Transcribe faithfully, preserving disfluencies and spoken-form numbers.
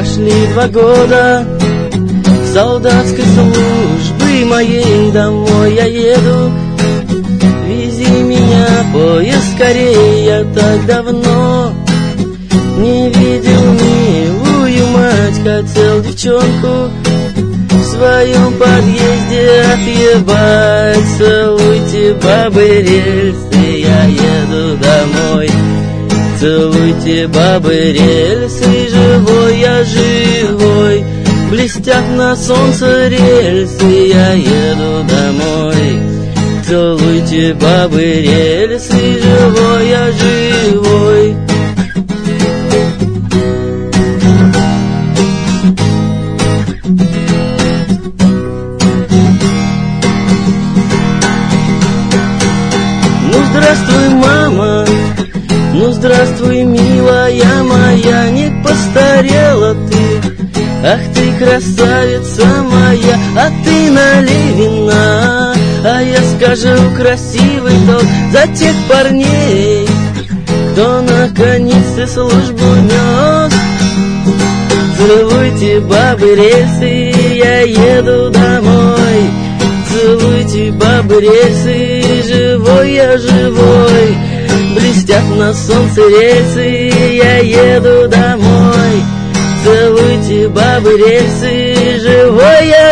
Прошли два года солдатской службы моей, домой я еду. Вези меня, поезд, скорее, я так давно не видел милую мать. Хотел девчонку в своем подъезде отъебать. Целуйте, бабы, рельсы, я еду домой. Целуйте, бабы, рельсы, живой я живой. Блестят на солнце рельсы, я еду домой. Целуйте, бабы, рельсы, живой я живой. Ну здравствуй, мама, ну здравствуй, милая моя, не постарела ты. Ах ты красавица моя, а ты налей вина, а я скажу красивый тот за тех парней, кто наконец-то службу нес. Целуйте, бабы, рельсы, я еду домой. Целуйте, бабы, рельсы, живой я живой. Блестят на солнце рельсы, я еду домой. Целуйте, бабы, рельсы, живой я